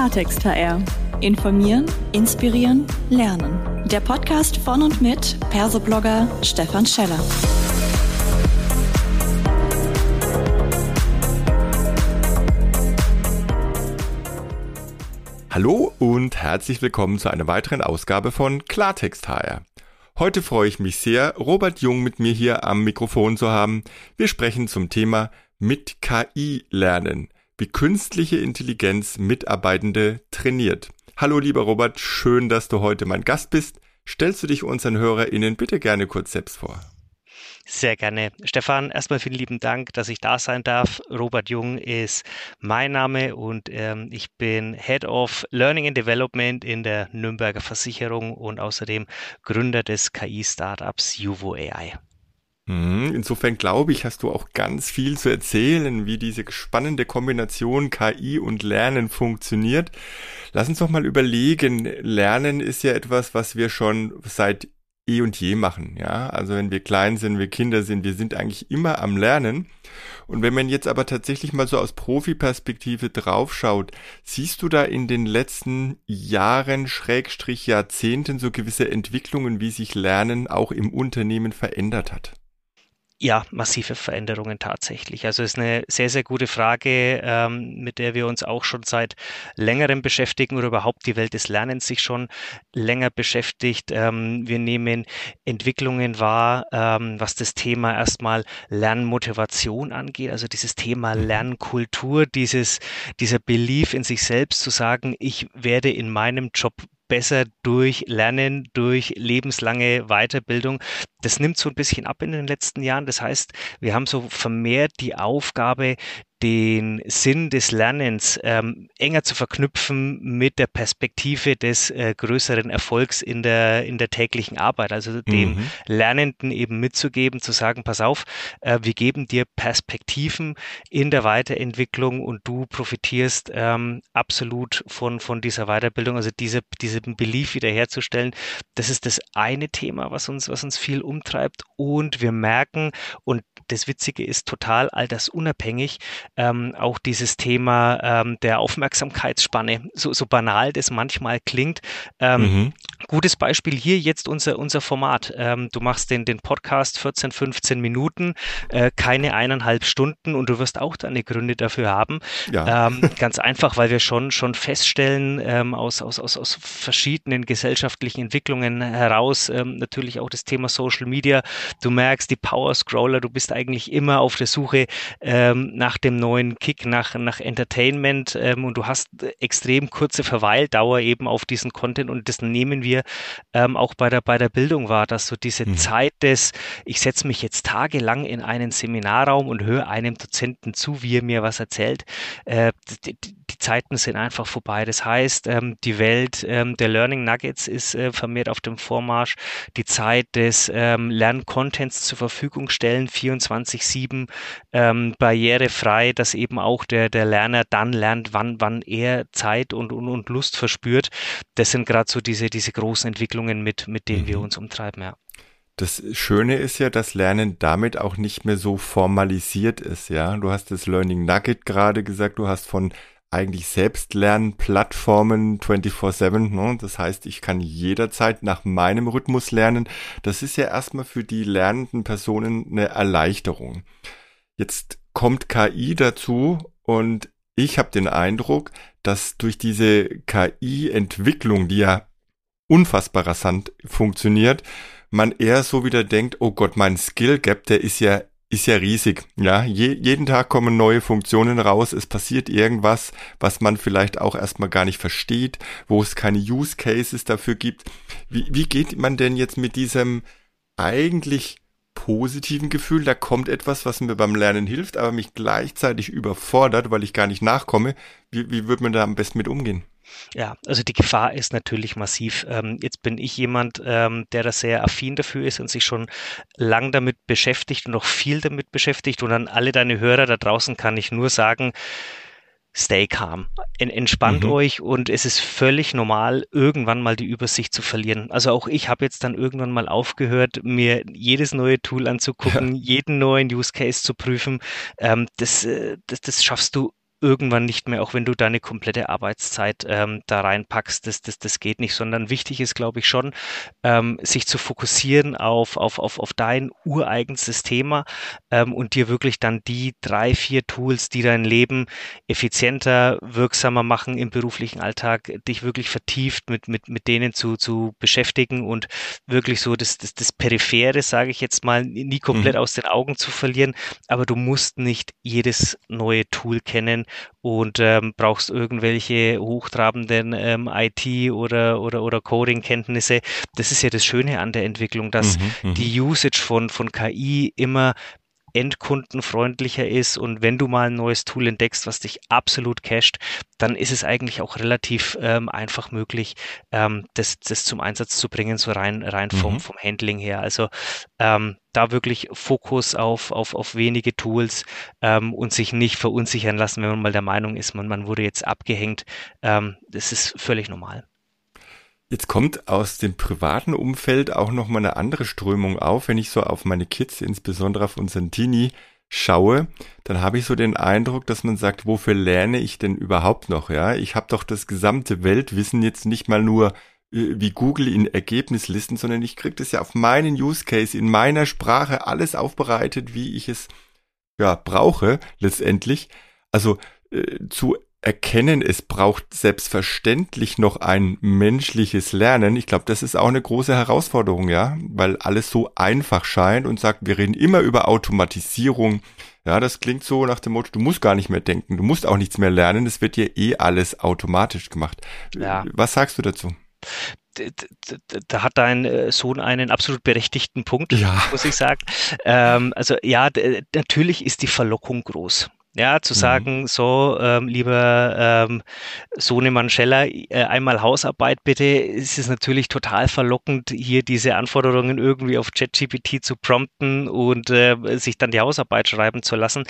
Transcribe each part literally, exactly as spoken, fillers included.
Klartext H R. Informieren, inspirieren, lernen. Der Podcast von und mit Perso-Blogger Stefan Scheller. Hallo und herzlich willkommen zu einer weiteren Ausgabe von Klartext H R. Heute freue ich mich sehr, Robert Jung mit mir hier am Mikrofon zu haben. Wir sprechen zum Thema mit K I lernen, wie künstliche Intelligenz Mitarbeitende trainiert. Hallo lieber Robert, schön, dass du heute mein Gast bist. Stellst du dich unseren HörerInnen bitte gerne kurz selbst vor? Sehr gerne. Stefan, erstmal vielen lieben Dank, dass ich da sein darf. Robert Jung ist mein Name und ähm, ich bin Head of Learning and Development in der Nürnberger Versicherung und außerdem Gründer des K I-Startups Juvo A I. Insofern glaube ich, hast du auch ganz viel zu erzählen, wie diese spannende Kombination K I und Lernen funktioniert. Lass uns doch mal überlegen, Lernen ist ja etwas, was wir schon seit eh und je machen, ja. Also wenn wir klein sind, wir Kinder sind, wir sind eigentlich immer am Lernen. Und wenn man jetzt aber tatsächlich mal so aus Profi-Perspektive draufschaut, siehst du da in den letzten Jahren, Schrägstrich Jahrzehnten so gewisse Entwicklungen, wie sich Lernen auch im Unternehmen verändert hat? Ja, massive Veränderungen tatsächlich. Also es ist eine sehr, sehr gute Frage, ähm, mit der wir uns auch schon seit längerem beschäftigen oder überhaupt die Welt des Lernens sich schon länger beschäftigt. Ähm, wir nehmen Entwicklungen wahr, ähm, was das Thema erstmal Lernmotivation angeht, also dieses Thema Lernkultur, dieses, dieser Belief in sich selbst zu sagen, ich werde in meinem Job besser durch Lernen, durch lebenslange Weiterbildung. Das nimmt so ein bisschen ab in den letzten Jahren. Das heißt, wir haben so vermehrt die Aufgabe, den Sinn des Lernens ähm, enger zu verknüpfen mit der Perspektive des äh, größeren Erfolgs in der in der täglichen Arbeit. Also dem Mhm. Lernenden eben mitzugeben, zu sagen, pass auf, äh, wir geben dir Perspektiven in der Weiterentwicklung und du profitierst ähm, absolut von von dieser Weiterbildung. Also diese diesen Belief wiederherzustellen, das ist das eine Thema, was uns was uns viel umtreibt. Und wir merken, und das Witzige ist total altersunabhängig, Ähm, auch dieses Thema ähm, der Aufmerksamkeitsspanne, so, so banal das manchmal klingt. Ähm, Mhm. Gutes Beispiel hier jetzt unser, unser Format. Ähm, du machst den, den Podcast vierzehn, fünfzehn Minuten, äh, keine eineinhalb Stunden und du wirst auch deine Gründe dafür haben. Ja. Ähm, ganz einfach, weil wir schon, schon feststellen, ähm, aus, aus, aus, aus verschiedenen gesellschaftlichen Entwicklungen heraus, ähm, natürlich auch das Thema Social Media. Du merkst, die Power Scroller, du bist eigentlich immer auf der Suche ähm, nach dem neuen Kick, nach, nach Entertainment ähm, und du hast extrem kurze Verweildauer eben auf diesen Content und das nehmen wir ähm, auch bei der, bei der Bildung wahr, dass so diese Mhm. Zeit des, ich setze mich jetzt tagelang in einen Seminarraum und höre einem Dozenten zu, wie er mir was erzählt, äh, die, die, die Zeiten sind einfach vorbei. Das heißt, ähm, die Welt ähm, der Learning Nuggets ist äh, vermehrt auf dem Vormarsch, die Zeit des ähm, Lerncontents zur Verfügung stellen, vierundzwanzig sieben ähm, barrierefrei, dass eben auch der, der Lerner dann lernt, wann, wann er Zeit und, und, und Lust verspürt. Das sind gerade so diese, diese großen Entwicklungen, mit, mit denen wir Mhm. uns umtreiben, ja. Das Schöne ist ja, dass Lernen damit auch nicht mehr so formalisiert ist, ja. Du hast das Learning Nugget gerade gesagt, du hast von eigentlich Selbstlernplattformen vierundzwanzig sieben, ne? Das heißt, ich kann jederzeit nach meinem Rhythmus lernen. Das ist ja erstmal für die lernenden Personen eine Erleichterung. Jetzt kommt K I dazu und ich habe den Eindruck, dass durch diese K I-Entwicklung, die ja unfassbar rasant funktioniert, man eher so wieder denkt, oh Gott, mein Skill Gap, der ist ja ist ja riesig. Ja, Je, jeden Tag kommen neue Funktionen raus, es passiert irgendwas, was man vielleicht auch erstmal gar nicht versteht, wo es keine Use Cases dafür gibt. Wie, wie geht man denn jetzt mit diesem eigentlich positiven Gefühl, da kommt etwas, was mir beim Lernen hilft, aber mich gleichzeitig überfordert, weil ich gar nicht nachkomme? Wie, wie würde man da am besten mit umgehen? Ja, also die Gefahr ist natürlich massiv. Ähm, jetzt bin ich jemand, ähm, der da sehr affin dafür ist und sich schon lang damit beschäftigt und auch viel damit beschäftigt. Und an alle deine Hörer da draußen kann ich nur sagen, stay calm. En- Entspannt Mhm. euch und es ist völlig normal, irgendwann mal die Übersicht zu verlieren. Also auch ich habe jetzt dann irgendwann mal aufgehört, mir jedes neue Tool Ja. anzugucken, jeden neuen Use Case zu prüfen. Ähm, das, äh, das, das schaffst du irgendwann nicht mehr, auch wenn du deine komplette Arbeitszeit ähm, da reinpackst, das, das, das geht nicht, sondern wichtig ist, glaube ich, schon, ähm, sich zu fokussieren auf, auf, auf, auf dein ureigenstes Thema ähm, und dir wirklich dann die drei, vier Tools, die dein Leben effizienter, wirksamer machen im beruflichen Alltag, dich wirklich vertieft mit, mit, mit denen zu, zu beschäftigen und wirklich so das, das, das Periphere, sage ich jetzt mal, nie komplett Mhm. aus den Augen zu verlieren, aber du musst nicht jedes neue Tool kennen und ähm, brauchst irgendwelche hochtrabenden ähm, I T oder, oder, oder Coding-Kenntnisse. Das ist ja das Schöne an der Entwicklung, dass Mhm. Mhm. die Usage von, von K I immer endkundenfreundlicher ist und wenn du mal ein neues Tool entdeckst, was dich absolut cached, dann ist es eigentlich auch relativ ähm, einfach möglich, ähm, das, das zum Einsatz zu bringen, so rein, rein vom, Mhm. vom Handling her. Also ähm, da wirklich Fokus auf, auf, auf wenige Tools ähm, und sich nicht verunsichern lassen, wenn man mal der Meinung ist, man, man wurde jetzt abgehängt. Ähm, das ist völlig normal. Jetzt kommt aus dem privaten Umfeld auch noch mal eine andere Strömung auf. Wenn ich so auf meine Kids, insbesondere auf unseren Teenie, schaue, dann habe ich so den Eindruck, dass man sagt, wofür lerne ich denn überhaupt noch? Ja, ich habe doch das gesamte Weltwissen jetzt nicht mal nur äh, wie Google in Ergebnislisten, sondern ich kriege das ja auf meinen Use Case in meiner Sprache alles aufbereitet, wie ich es ja brauche letztendlich. Also äh, zu erkennen, es braucht selbstverständlich noch ein menschliches Lernen. Ich glaube, das ist auch eine große Herausforderung, ja, weil alles so einfach scheint und sagt, wir reden immer über Automatisierung. Ja, das klingt so nach dem Motto, du musst gar nicht mehr denken, du musst auch nichts mehr lernen, es wird dir eh alles automatisch gemacht. Ja. Was sagst du dazu? Da hat dein Sohn einen absolut berechtigten Punkt, Ja. muss ich sagen. Ähm, also ja, d- natürlich ist die Verlockung groß. Ja, zu Mhm. sagen, so, ähm, lieber ähm, Sohnemann Scheller, äh, einmal Hausarbeit bitte, ist es natürlich total verlockend, hier diese Anforderungen irgendwie auf ChatGPT zu prompten und äh, sich dann die Hausarbeit schreiben zu lassen.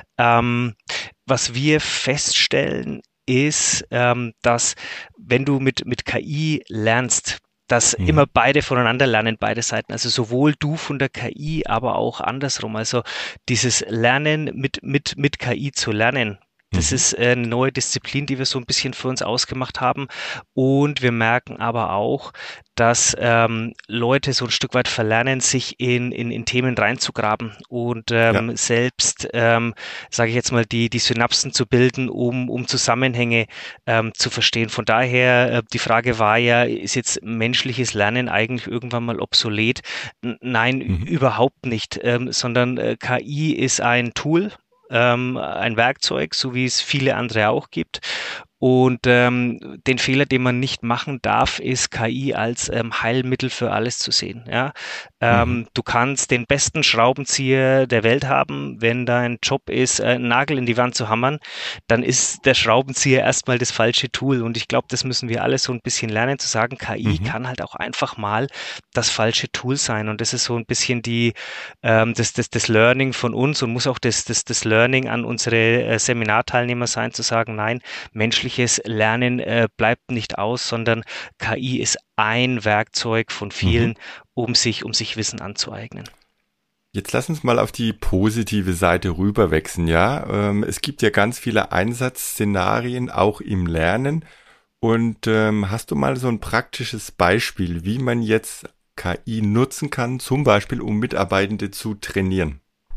Ähm, was wir feststellen, ist, ähm, dass wenn du mit, mit K I lernst, dass Mhm. immer beide voneinander lernen, beide Seiten. Also sowohl du von der K I, aber auch andersrum. Also dieses Lernen mit, mit, mit K I zu lernen, das Mhm. ist eine neue Disziplin, die wir so ein bisschen für uns ausgemacht haben. Und wir merken aber auch, dass ähm, Leute so ein Stück weit verlernen, sich in, in, in Themen reinzugraben und ähm, Ja. selbst, ähm, sage ich jetzt mal, die, die Synapsen zu bilden, um, um Zusammenhänge ähm, zu verstehen. Von daher, äh, die Frage war ja, ist jetzt menschliches Lernen eigentlich irgendwann mal obsolet? N- Nein, Mhm. überhaupt nicht, ähm, sondern äh, K I ist ein Tool, ähm, ein Werkzeug, so wie es viele andere auch gibt. Und ähm, den Fehler, den man nicht machen darf, ist K I als ähm, Heilmittel für alles zu sehen. Ja? Mhm. Ähm, du kannst den besten Schraubenzieher der Welt haben, wenn dein Job ist, äh, einen Nagel in die Wand zu hammern, dann ist der Schraubenzieher erstmal das falsche Tool. Und ich glaube, das müssen wir alle so ein bisschen lernen, zu sagen, K I Mhm. kann halt auch einfach mal das falsche Tool sein. Und das ist so ein bisschen die, ähm, das, das, das Learning von uns und muss auch das, das, das Learning an unsere äh, Seminarteilnehmer sein, zu sagen, nein, menschliches Lernen äh, bleibt nicht aus, sondern K I ist ein Werkzeug von vielen, Mhm. um sich, um sich Wissen anzueignen. Jetzt lass uns mal auf die positive Seite rüberwechseln, ja. Ähm, es gibt ja ganz viele Einsatzszenarien auch im Lernen. Und ähm, hast du mal so ein praktisches Beispiel, wie man jetzt K I nutzen kann, zum Beispiel um Mitarbeitende zu trainieren?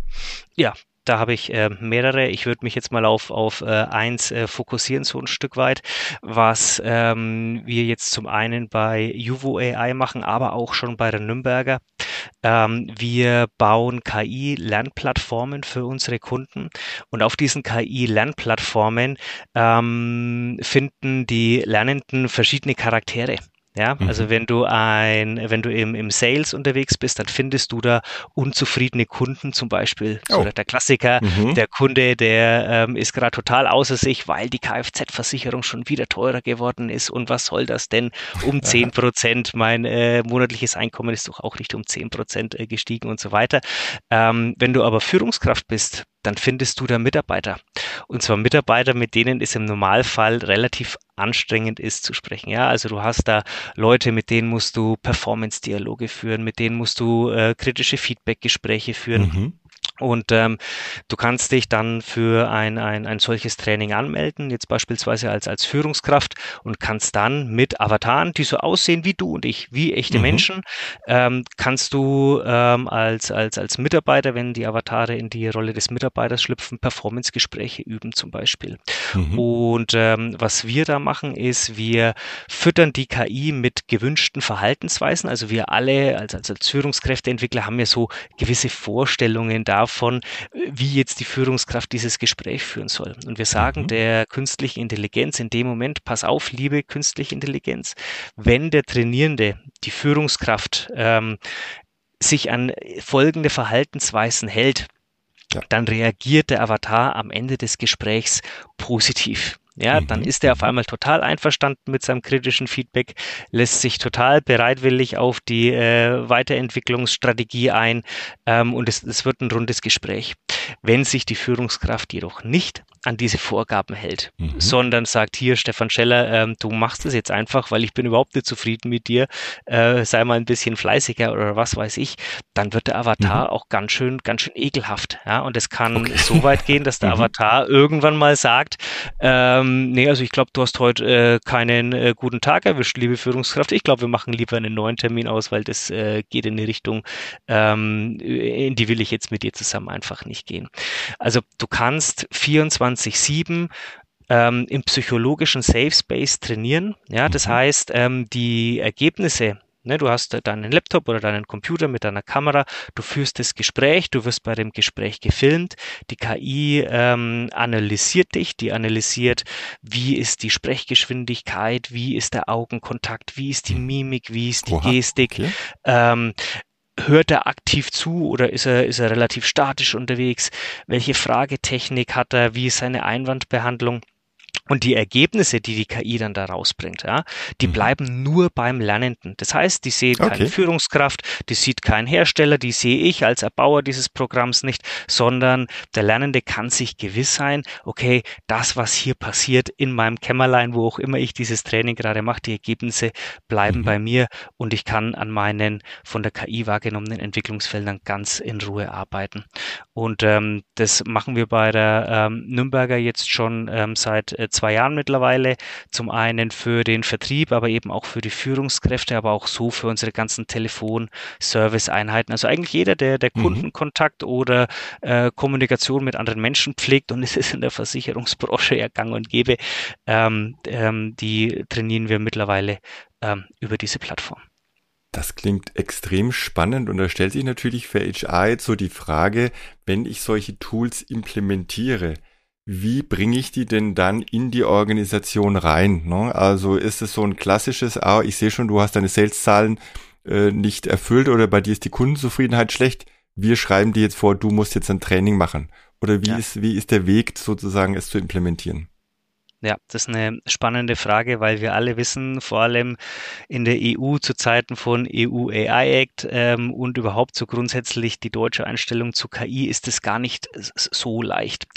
Ja, da habe ich äh, mehrere. Ich würde mich jetzt mal auf, auf äh, eins äh, fokussieren, so ein Stück weit, was ähm, wir jetzt zum einen bei Juvo A I machen, aber auch schon bei der Nürnberger. Ähm, wir bauen K I-Lernplattformen für unsere Kunden und auf diesen K I-Lernplattformen ähm, finden die Lernenden verschiedene Charaktere. Ja, Mhm. also wenn du ein, wenn du im, im Sales unterwegs bist, dann findest du da unzufriedene Kunden zum Beispiel. So Oh. der, der Klassiker, Mhm. der Kunde, der ähm, ist gerade total außer sich, weil die Kfz-Versicherung schon wieder teurer geworden ist. Und was soll das denn um zehn Prozent? Mein äh, monatliches Einkommen ist doch auch nicht um zehn Prozent äh, gestiegen und so weiter. Ähm, wenn du aber Führungskraft bist, dann findest du da Mitarbeiter. Und zwar Mitarbeiter, mit denen es im Normalfall relativ anstrengend ist zu sprechen. Ja, also du hast da Leute, mit denen musst du Performance-Dialoge führen, mit denen musst du äh, kritische Feedback-Gespräche führen. Mhm. Und ähm, du kannst dich dann für ein, ein, ein solches Training anmelden, jetzt beispielsweise als, als Führungskraft, und kannst dann mit Avataren, die so aussehen wie du und ich, wie echte Mhm. Menschen, ähm, kannst du ähm, als, als, als Mitarbeiter, wenn die Avatare in die Rolle des Mitarbeiters schlüpfen, Performance-Gespräche üben zum Beispiel. Mhm. Und ähm, was wir da machen, ist, wir füttern die K I mit gewünschten Verhaltensweisen. Also wir alle als, als, als Führungskräfteentwickler haben ja so gewisse Vorstellungen davon, wie jetzt die Führungskraft dieses Gespräch führen soll. Und wir sagen Mhm. der künstlichen Intelligenz in dem Moment, pass auf, liebe künstliche Intelligenz, wenn der Trainierende, die Führungskraft, ähm, sich an folgende Verhaltensweisen hält, Ja. dann reagiert der Avatar am Ende des Gesprächs positiv. Ja, dann Mhm. ist er auf Mhm. einmal total einverstanden mit seinem kritischen Feedback, lässt sich total bereitwillig auf die äh, Weiterentwicklungsstrategie ein, ähm, und es, es wird ein rundes Gespräch. Wenn sich die Führungskraft jedoch nicht an diese Vorgaben hält, Mhm. sondern sagt, hier Stefan Scheller, ähm, du machst es jetzt einfach, weil ich bin überhaupt nicht zufrieden mit dir, äh, sei mal ein bisschen fleißiger oder was weiß ich, dann wird der Avatar Mhm. auch ganz schön, ganz schön ekelhaft. Ja? Und es kann Okay. so weit gehen, dass der Mhm. Avatar irgendwann mal sagt, ähm, nee, also ich glaube, du hast heute äh, keinen äh, guten Tag erwischt, liebe Führungskraft. Ich glaube, wir machen lieber einen neuen Termin aus, weil das äh, geht in eine Richtung, ähm, in die will ich jetzt mit dir zusammen einfach nicht gehen. Also du kannst vierundzwanzig sieben ähm, im psychologischen Safe Space trainieren. Ja, das Mhm. heißt, ähm, die Ergebnisse, ne, du hast deinen Laptop oder deinen Computer mit deiner Kamera, du führst das Gespräch, du wirst bei dem Gespräch gefilmt, die K I ähm, analysiert dich, die analysiert, wie ist die Sprechgeschwindigkeit, wie ist der Augenkontakt, wie ist die Mhm. Mimik, wie ist die Oha, Gestik, okay. ähm, hört er aktiv zu oder ist er, ist er relativ statisch unterwegs? Welche Fragetechnik hat er? Wie ist seine Einwandbehandlung? Und die Ergebnisse, die die K I dann da rausbringt, ja, die Mhm. bleiben nur beim Lernenden. Das heißt, die sehen keine Okay. Führungskraft, die sieht keinen Hersteller, die sehe ich als Erbauer dieses Programms nicht, sondern der Lernende kann sich gewiss sein, okay, das, was hier passiert in meinem Kämmerlein, wo auch immer ich dieses Training gerade mache, die Ergebnisse bleiben Mhm. bei mir und ich kann an meinen von der K I wahrgenommenen Entwicklungsfeldern ganz in Ruhe arbeiten. Und ähm, das machen wir bei der ähm, Nürnberger jetzt schon ähm, seit äh, zwei Jahren mittlerweile. Zum einen für den Vertrieb, aber eben auch für die Führungskräfte, aber auch so für unsere ganzen Telefon-Service-Einheiten. Also eigentlich jeder, der, der Mhm. Kundenkontakt oder äh, Kommunikation mit anderen Menschen pflegt, und es ist in der Versicherungsbranche ja gang und gäbe, ähm, ähm, die trainieren wir mittlerweile ähm, über diese Plattform. Das klingt extrem spannend und da stellt sich natürlich für H R jetzt so die Frage, wenn ich solche Tools implementiere, wie bringe ich die denn dann in die Organisation rein? Ne? Also ist es so ein klassisches, ah, ich sehe schon, du hast deine Saleszahlen äh, nicht erfüllt oder bei dir ist die Kundenzufriedenheit schlecht. Wir schreiben dir jetzt vor, du musst jetzt ein Training machen. Oder wie Ja. ist, wie ist der Weg sozusagen, es zu implementieren? Ja, das ist eine spannende Frage, weil wir alle wissen, vor allem in der E U zu Zeiten von E U A I Act ähm, und überhaupt so grundsätzlich die deutsche Einstellung zu K I ist es gar nicht s- so leicht.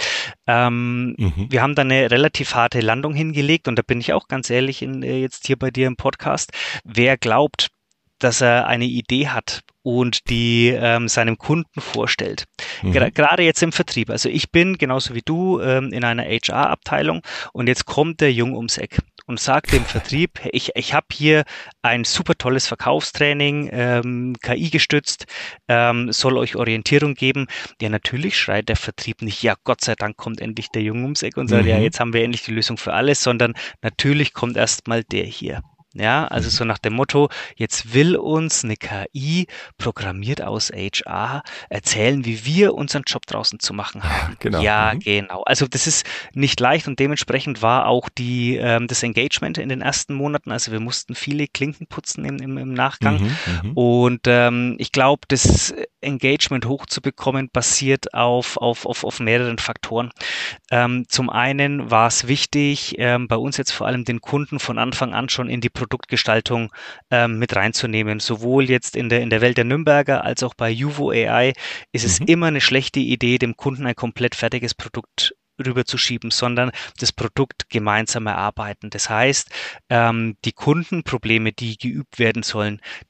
Ähm, Mhm. wir haben da eine relativ harte Landung hingelegt und da bin ich auch ganz ehrlich in, äh, jetzt hier bei dir im Podcast. Wer glaubt, dass er eine Idee hat und die ähm, seinem Kunden vorstellt. Gra- Mhm. Gerade jetzt im Vertrieb. Also ich bin genauso wie du ähm, in einer H R-Abteilung und jetzt kommt der Jung ums Eck und sagt dem Vertrieb, ich, ich habe hier ein super tolles Verkaufstraining, ähm, K I gestützt, ähm, soll euch Orientierung geben. Ja, natürlich schreit der Vertrieb nicht, ja, Gott sei Dank kommt endlich der Jung ums Eck und sagt, ja, Mhm. jetzt haben wir endlich die Lösung für alles, sondern natürlich kommt erstmal der hier. Ja, also Mhm. so nach dem Motto, jetzt will uns eine K I, programmiert aus H R, erzählen, wie wir unseren Job draußen zu machen Ja, haben. genau. Ja, Mhm. genau. Also das ist nicht leicht und dementsprechend war auch die, ähm, das Engagement in den ersten Monaten, also wir mussten viele Klinken putzen im, im, im Nachgang. Mhm. Mhm. Und ähm, ich glaube, das Engagement hochzubekommen, basiert auf, auf, auf, auf mehreren Faktoren. Ähm, zum einen war es wichtig, ähm, bei uns jetzt vor allem den Kunden von Anfang an schon in die Produktgestaltung ähm, mit reinzunehmen. Sowohl jetzt in der, in der Welt der Nürnberger als auch bei Juvo A I ist es Mhm. immer eine schlechte Idee, dem Kunden ein komplett fertiges Produkt rüberzuschieben, sondern das Produkt gemeinsam erarbeiten. Das heißt, ähm, die Kundenprobleme, die geübt werden sollen, die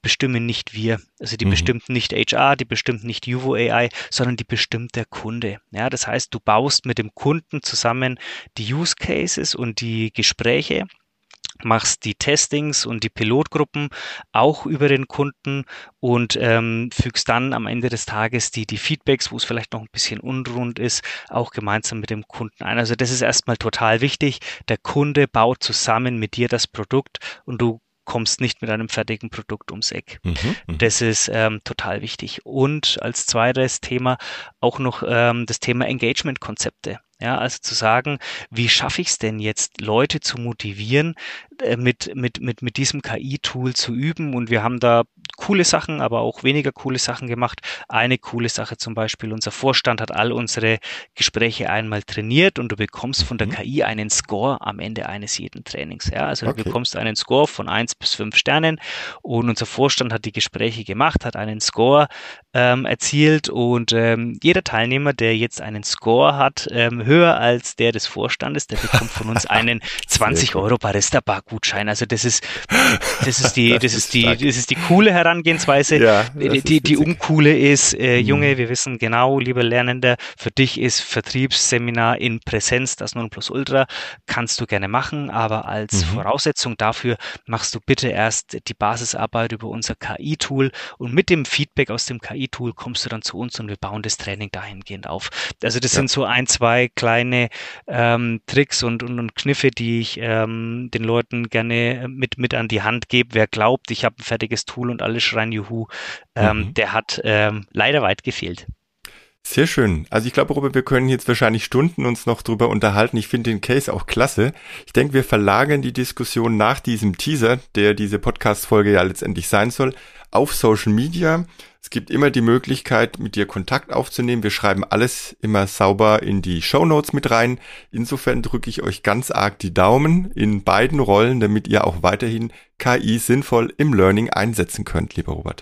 bestimmen nicht wir. Also die Mhm. bestimmt nicht H R, die bestimmt nicht Juvo A I, sondern die bestimmt der Kunde. Ja, das heißt, du baust mit dem Kunden zusammen die Use Cases und die Gespräche, machst die Testings und die Pilotgruppen auch über den Kunden und ähm, fügst dann am Ende des Tages die, die Feedbacks, wo es vielleicht noch ein bisschen unrund ist, auch gemeinsam mit dem Kunden ein. Also das ist erstmal total wichtig. Der Kunde baut zusammen mit dir das Produkt und du kommst nicht mit einem fertigen Produkt ums Eck. Mhm, mhm. Das ist ähm, total wichtig. Und als zweites Thema auch noch ähm, das Thema Engagement-Konzepte. Ja, also zu sagen, wie schaffe ich es denn jetzt, Leute zu motivieren, äh, mit, mit, mit, mit diesem K I-Tool zu üben? Und wir haben da coole Sachen, aber auch weniger coole Sachen gemacht. Eine coole Sache zum Beispiel, unser Vorstand hat all unsere Gespräche einmal trainiert und du bekommst von der Mhm. K I einen Score am Ende eines jeden Trainings. Ja, also Okay. du bekommst einen Score von eins bis fünf Sternen und unser Vorstand hat die Gespräche gemacht, hat einen Score ähm, erzielt und ähm, jeder Teilnehmer, der jetzt einen Score hat, ähm, höher als der des Vorstandes, der bekommt von uns einen zwanzig Euro Barista-Bar-Gutschein. Also das ist, das ist die, Das das ist ist die, stark. das ist die coole Herangehensweise. Ja, das Die, ist die, die witzig. uncoole ist, äh, Mhm. Junge, wir wissen genau, lieber Lernender, für dich ist Vertriebsseminar in Präsenz das Nonplusultra, kannst du gerne machen, aber als Mhm. Voraussetzung dafür machst du bitte erst die Basisarbeit über unser K I-Tool und mit dem Feedback aus dem K I-Tool kommst du dann zu uns und wir bauen das Training dahingehend auf. Also das Ja. sind so ein, zwei kleine ähm, Tricks und, und, und Kniffe, die ich ähm, den Leuten gerne mit, mit an die Hand gebe. Wer glaubt, ich habe ein fertiges Tool und alle schreien Juhu, ähm, Mhm. der hat ähm, leider weit gefehlt. Sehr schön. Also ich glaube, Robert, wir können jetzt wahrscheinlich Stunden uns noch drüber unterhalten. Ich finde den Case auch klasse. Ich denke, wir verlagern die Diskussion nach diesem Teaser, der diese Podcast-Folge ja letztendlich sein soll, auf Social Media. Es gibt immer die Möglichkeit, mit dir Kontakt aufzunehmen. Wir schreiben alles immer sauber in die Shownotes mit rein. Insofern drücke ich euch ganz arg die Daumen in beiden Rollen, damit ihr auch weiterhin K I sinnvoll im Learning einsetzen könnt, lieber Robert.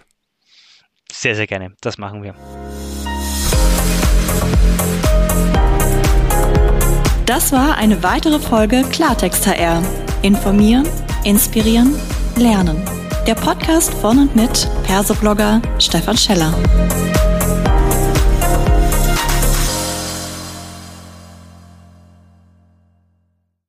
Sehr, sehr gerne. Das machen wir. Das war eine weitere Folge Klartext H R. Informieren, inspirieren, lernen. Der Podcast von und mit Persoblogger Stefan Scheller.